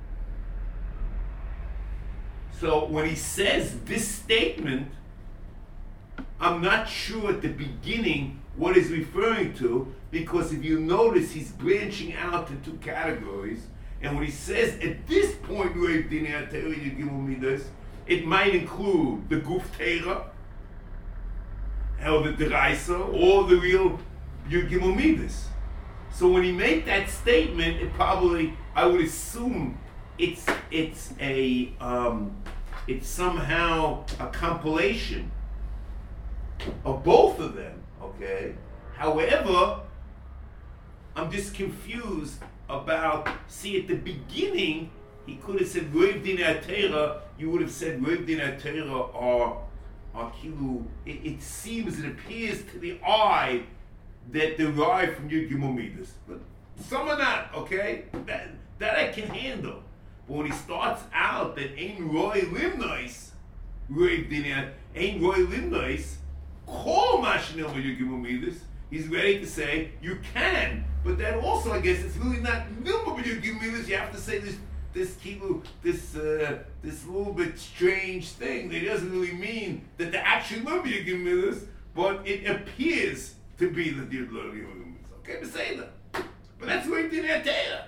So when he says this statement, I'm not sure at the beginning what he's referring to, because if you notice, he's branching out to two categories. And when he says at this point, Reiv Dinei Hatera Yudgimomidus, it might include the Guf Teira, or the Deraisa, or the real Yudgimomidus. So when he made that statement, it probably, I would assume, it's it's a um, it's somehow a compilation of both of them. Okay. However, I'm just confused about. See, at the beginning, he could have said Roiv Dinei HaTorah. You would have said Roiv Dinei HaTorah are are kilu. It, it seems, it appears to the eye that derive from Yud Gimel Midas, but some are not. Okay, that that I can handle. But when he starts out that Ein Roy Limnois, Roiv Dinei Ein Roy Limnois, Kol Mashinil Yud Gimel Midas, he's ready to say you can. But then also, I guess it's really not Nilma Yud Gimel Midas. You have to say this. This kilu, this uh, this little bit strange thing that doesn't really mean that the actual number you give me this, but it appears to be the Yud Lo Yud. Okay, to say that, but that's what he did at Torah.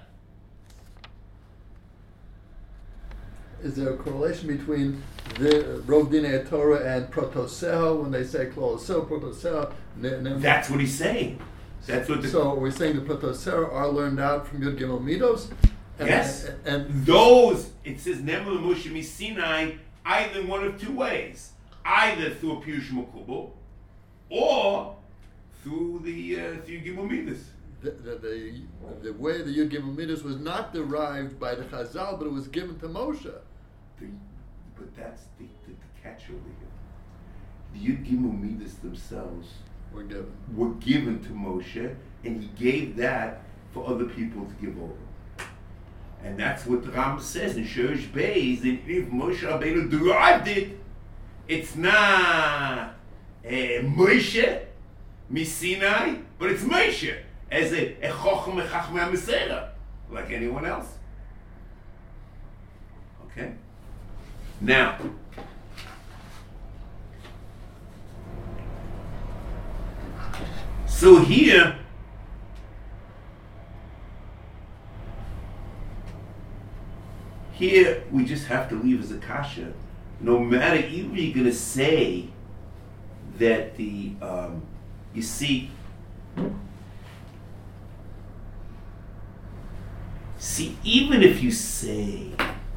Is there a correlation between the Rov Dinei Torah and Protoseho when they say Kloloseho, Protoseho? That's what he's saying. That's what. The, so we're saying the Protoseho are learned out from Yud Gimel Midos. And, yes, and, and those, it says Nemel Moshe Misinai, either in one of two ways, either through a Pirush Makubal, or through the uh, through Gimel Midas. The, the, the, the way the Yud Gimel Midas was not derived by the Chazal, but it was given to Moshe. The, but that's the, the, the catch over here. The Yud Gimel Midas themselves were given. were given to Moshe, and he gave that for other people to give over. And that's what the Ram says in Shurish Beis, that if Moshe Rabbeinu derived it, it's not uh, Moshe Misinai, but it's Moshe as a Chochem Echachmei HaMesera, like anyone else. Okay? Now, so here, Here, we just have to leave as a kasha. No matter, even you're going to say that the, um, you see, see, even if you say,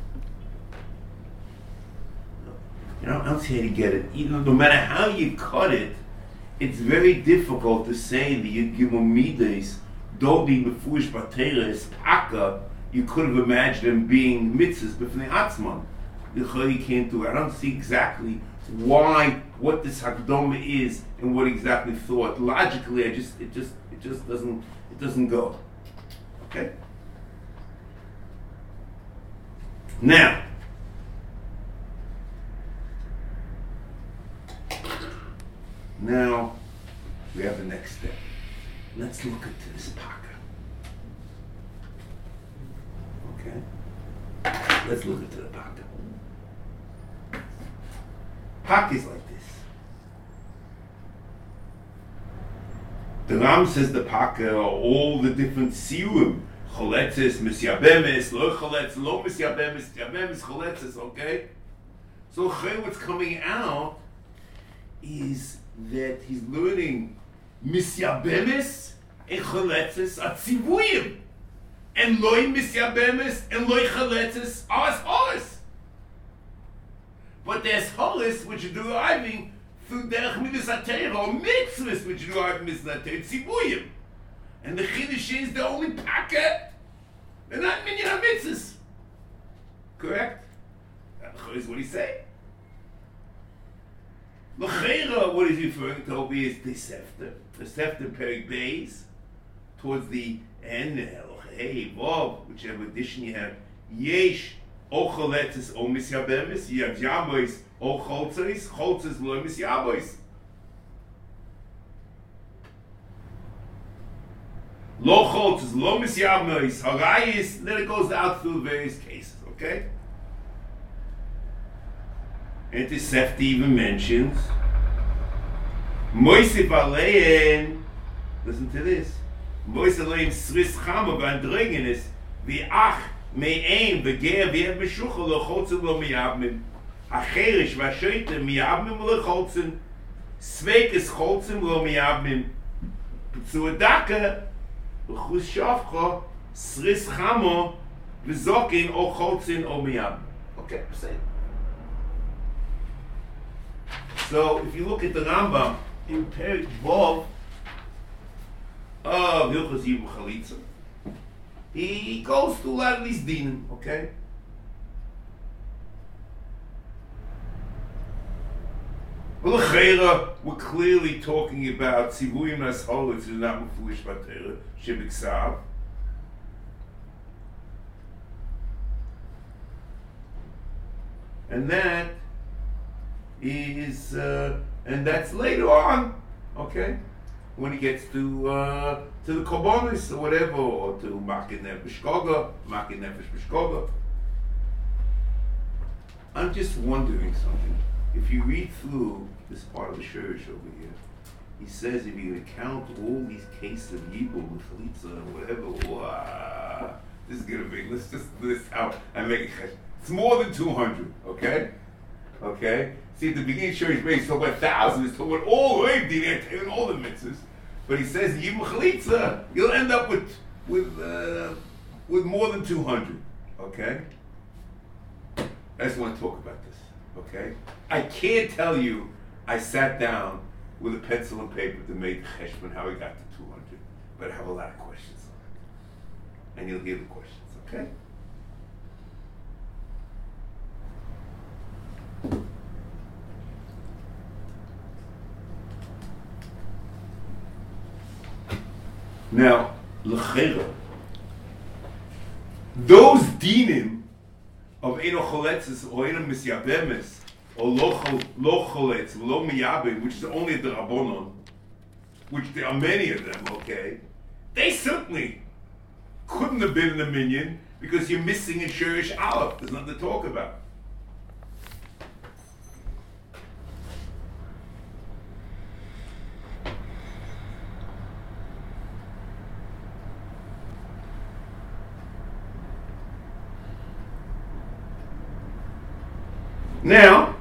you know, I don't see how to get it. Even, no matter how you cut it, it's very difficult to say the Yud Gimel Midas don't be Mefush Batera is Paka. You could have imagined them being mitzvahs b'fnei atzman. The Chari can't do it. I don't see exactly why, what this Hakdoma is, and what exactly thought. Logically, I just, it just, it just doesn't, it doesn't go. Okay. Now, now we have the next step. Let's look at this Paka. Okay. Let's look into the Paka. Paka is like this. The Ram says the Paka are all the different siurim. Choletzes, misyabemes, lo choletz, lo misyabemes, yabemes, choletzes, okay? So what's coming out is that he's learning misyabemes and choletzes are tzivuyim. And loy misyabemes and loy chaletzes are as holis. But there's holis which are deriving through derech midas HaTorah, or mitzvahs which are deriving midas HaTorah, tzivuyim. And the chiddush is the only packet. They're not minyan mitzvahs. Correct? That is what he's saying. L'cheira, what he's referring to over here is the Sefter. The Sefter Perik Beis, towards the end, Hey, Bob, whichever edition you have, Yesh, O Choletzes, O Misyabemes, you have Yabois, O Choltzes, Choltzes, Lo Misyabois. Lo Choltzes, Lo Misyabois, Harayis, then it goes out through various cases, okay? And the Sefti even mentions, Moisif Alein, listen to this. Moise Alein Sris Chama Vandregenis, the Ach, Me'ein, Beger, V'er Beshucha, Lo Choltzen, Lo Miyabnim, Acherish, Vashoite, Miyabnim, Lo Choltzen, Sveik is Choltzen, Lo Miyabnim, Ptsuadaka, V'chus shavcha, sris chamo, v'zokin o chotzin o miyam. Okay, I'm saying. So if you look at the Rambam in Perek Vov of Hilchos Yibum Chalitza, he goes through a lot of these dinim, okay? Well, l'cheira, we're clearly talking about Tzivuyim Nasholitz is not Mefulish Batera, Shebiksav. And that is, uh, and that's later on, okay? When he gets to uh, to the Korbanos or whatever, or to Makin Nefesh Koga, Makin Nefesh B'Shkoga. I'm just wondering something. If you read through this part of the Shurish over here, he says if you count all these cases of Yibum, Chalitza, and whatever, wow, this is gonna be, let's just list out and make it, it's more than two hundred, okay? Okay? See, at the beginning of Shurish Beis, he's talking about thousands, he's talking about all the way, and all the mitzvahs. But he says, Yibum Chalitza, you'll end up with with uh, with more than two hundred, okay? I just want to talk about this, okay? I can't tell you I sat down with a pencil and paper to make cheshbon how I got to two hundred, but I have a lot of questions on it. And you'll hear the questions, okay? Now, l'chera, those dinim of Eino Choletzes or Eino Misyabemes or Lo Choletz, Lo Miyabim, which is only the Rabbonon, which there are many of them, okay, they certainly couldn't have been in the minyan because you're missing in Shurish Aleph. There's nothing to talk about. Now,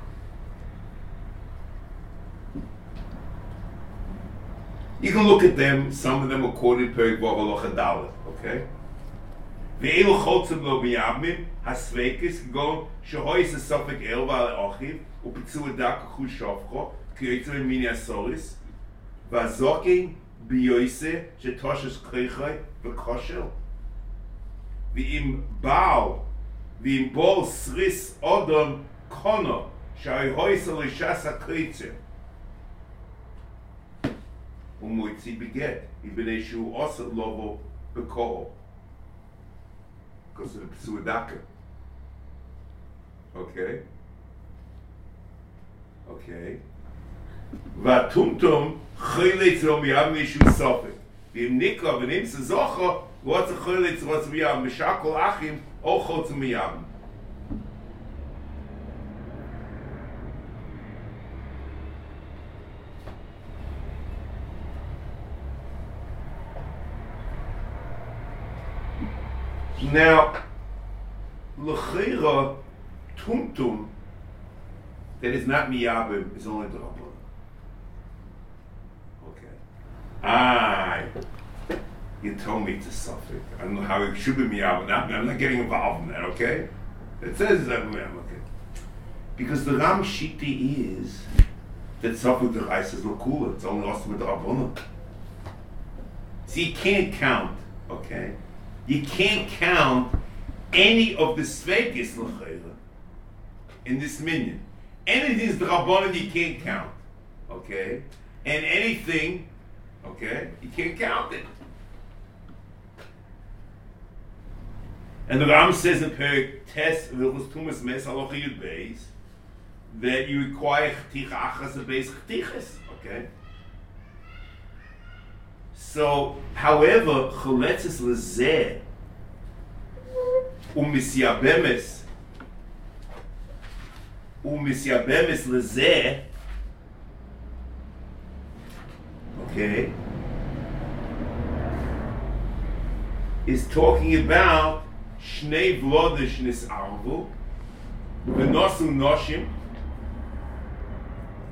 you can look at them. Some of them are quoted Perek Vav Halacha Dalet, okay? Ve'elu chotzim lo miyabim hasveikis go shehois a sofek el v'al achiv u'pitzu edak chus shavcho k'yotzim mini asoris v'azokin biyoise shetoshes koichai v'koshel v'im baal v'im bol sris odom kono shai hoisa l'shasa kreitzer u'moitzi beget ibnei shu osa lovo bekoho because of the psuadaka. Okay? Okay. Vatumtum chayletz ro miyam mishu sofek v'im nikra v'nim sezocha what's a chayletz what's miyam mishakol achim o chotz miyam. Now, l'chira tumtum that is not miyabim is only the Rabbanan. Okay. Ah, you told me to suffer. I don't know how it should be miyabim. I'm, I'm not getting involved in that. Okay. It says that. Okay. Because the Ram Shiti is that suffer the rice is l'kula. It's only also with the Rabbanan. See, you can't count. Okay. You can't count any of the sveikis l'chayla in this minyan. Anything is the Rabbanan you can't count, okay? And anything, okay, you can't count it. And the Ram says in Perek Tes Vilchos Tumas Mes Halacha Yud Beis that you require chticha achas and beis chtichas, okay? So, however, choletzes lezeh umisyabemes umisyabemes lezeh, okay, is talking about shnei vlodish nisarvu v'nosu noshim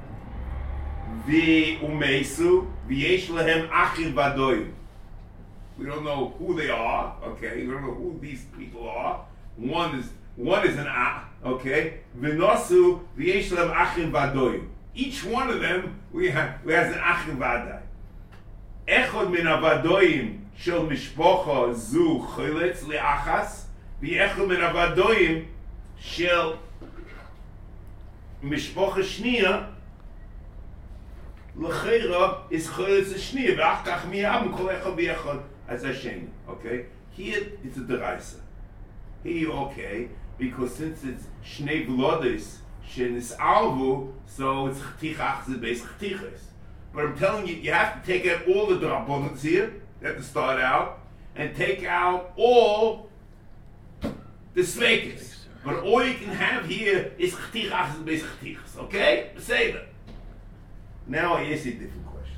v'umesu v'yesh lehem achir v'adoyim. We don't know who they are, okay? We don't know who these people are. One is one is an A, okay? V'nosu v'yesh lehem achim v'adoyim. Each one of them, we have, we has an achim v'adai. Echod min avadoyim shel mishpocha zu choletz le'achas, v'echod min avadoyim shel mishpocha shniya l'cheira is choletz shniya, v'ach kach miyam kol echod v'echod as Hashem, okay? Here it's a deraisa. Here, okay, because since it's shnei v'lodes shenis alvu, so it's ch'tich achzid beis ch'tiches. But I'm telling you, you have to take out all the drabonans here. You have to start out and take out all the svekis. But all you can have here is ch'tich achzid beis ch'tiches, okay? Say that. Now I ask you a different question.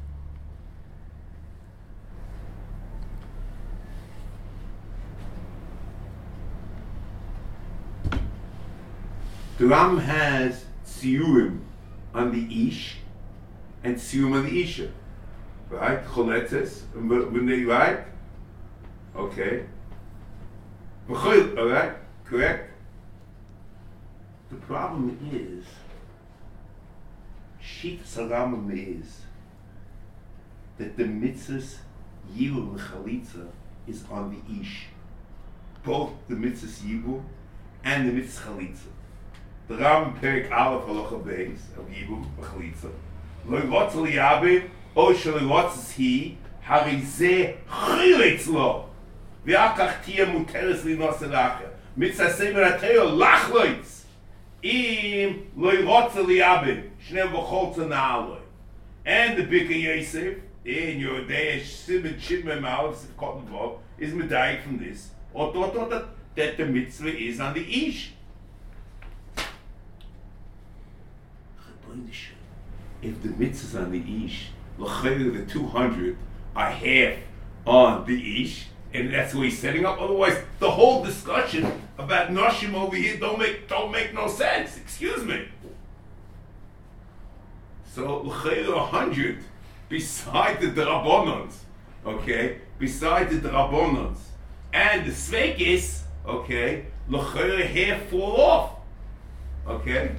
The Ram has tziyurim on the ish and tziyurim on the isha, right? Choletzes, when they right? Okay. All right, correct. The problem is, Shit Saramam is that the mitzvahs Yibum and Chalitza is on the ish, both the mitzvahs Yibum and the mitzvahs Chalitza. The Ram Perik Aleph Halacha Beis of Yibum B'Chalitza. Lo yirotz liyabim, o shelo yirotz hi, harizeh chilitz lo. V'akach tia muteres linos elacha. Mitzvah semer ateo lachloitz. Im lo yirotz liyabim, shneim v'chol tzana'aloi. And the Bika Yosef, in your day, Simon Shimon Mouth, Cotton Bob, is medayik from this. Or thought that, that the mitzvah is on the ish. If the mitzvahs on the ish, the two hundred are half on the ish, and that's what he's setting up. Otherwise, the whole discussion about Noshim over here don't make don't make no sense. Excuse me. So l'chayr a hundred beside the drabonons, okay, beside the drabonons and the sveikis, okay, l'chayr half fall off, okay.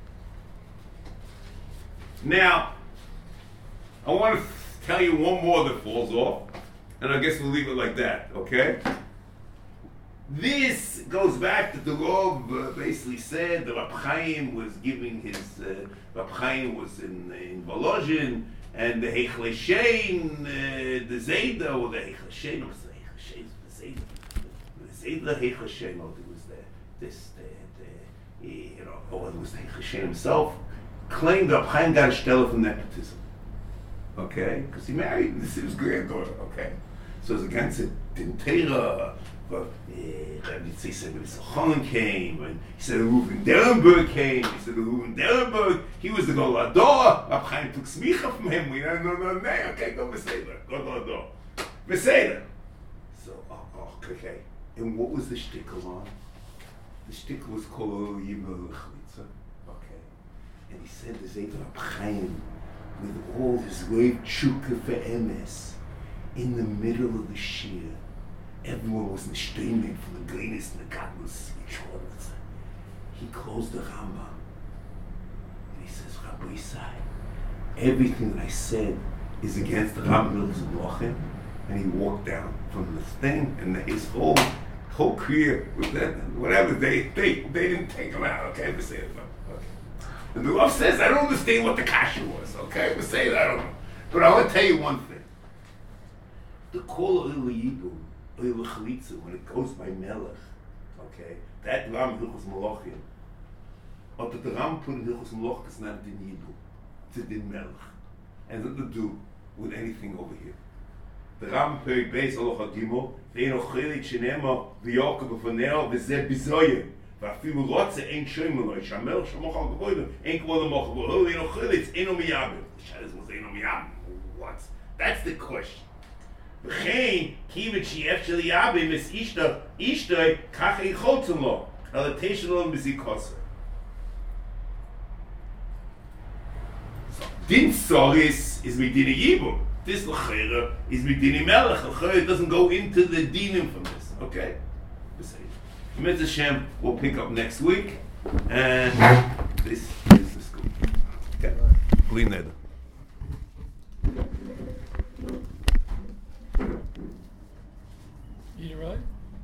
Now, I want to tell you one more that falls off, and I guess we'll leave it like that, okay? This goes back to the Rov uh, basically said that Rab Chaim was giving his, uh, Rab Chaim was in, in Volozhin, and the Heichle Shein, uh, the Zayda, or the Heichle Shein, or the Heichle Shein, the Zayda, the Zayda Heichle Shein, or it was the, this, the, the, you know, or it was the Heichle Shein himself, claimed that Chaim got a stella from nepotism, okay? Because he married this his granddaughter, okay? So it's against it, Din Teira, but Rabbi Yitzchak said when Sochanan came, and he said Reuven Derenberg came, he said Reuven Derenberg, he was the Golador, Rab Chaim took smicha from him, we don't know no name, okay, go Beseder, go Golador, Beseder. So, oh, oh, okay, and what was the shtickle on? The shtickle was called Yibum Chalitza. And he said, "The Zayda Rab Chaim, with all this great tshuka for emes, in the middle of the shir, everyone was nishtoimed from the greatest and the godless. He closed the Rambam, and he says, Rabbi Isai, everything that I said is against the Rambam of Lochem, and he walked down from this thing, and his whole whole career was that, whatever they they they didn't take him out. Okay, they say it. And the Rav says, I don't understand what the kasha was, okay? But say that, I don't know. But I want to tell you one thing. The call of Yibu, Oil Chalitza, when it goes by Melech, okay, that Ram Hilchos Malachim, or that the Ram put in Hilchos Malach is not Din Yibu, it's a Din Melech. And nothing to do with anything over here. The Ram Perik Beis Aloch Adimo, Ve'eno Chelik Shenema, V'yokah B'faneo, V'zeh Bizoyim. ואפילו רוצה אין שם אלוהי, שהמלך שמוך על גבוהים, אין כבוד המוח, והוא אינו חילץ, אינו מייבם. השאלה זה אינו מייבם. What? That's the question. וכן, כיוון שאף של יאבם, אז אישתו, אישתו, ככה יחולצם לו, על התשע לו מזיקוסו. דין סוריס is מדין היבום. This l'chera is midini melech. L'chera doesn't go into the dinim from this. Okay. Mitzvah Hashem, we'll pick up next week, and this is the school. Okay. Bli neder. You right?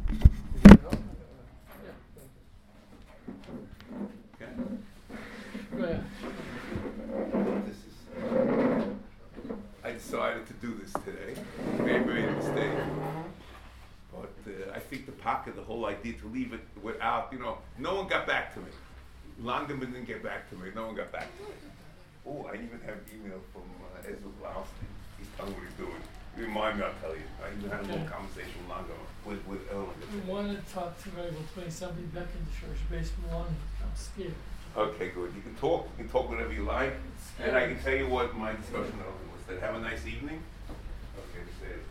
Okay. Go ahead. This is. I decided to do this today. Maybe I made a mistake. But uh, I think the pocket, the whole idea to leave it without, you know, no one got back to me. Langerman didn't get back to me. No one got back to me. Oh, I even have email from uh, Ezra Blaustein. He's telling me what he's doing. Remind me, I'll tell you. I even had a little Okay. conversation with Langerman, with, with Ellen. We wanted to talk to Rabbi putting somebody back in the church based on one. I'm scared. Okay, good. You can talk. You can talk whatever you like. And I can tell you what my discussion over was. That have a nice evening. Okay, say it.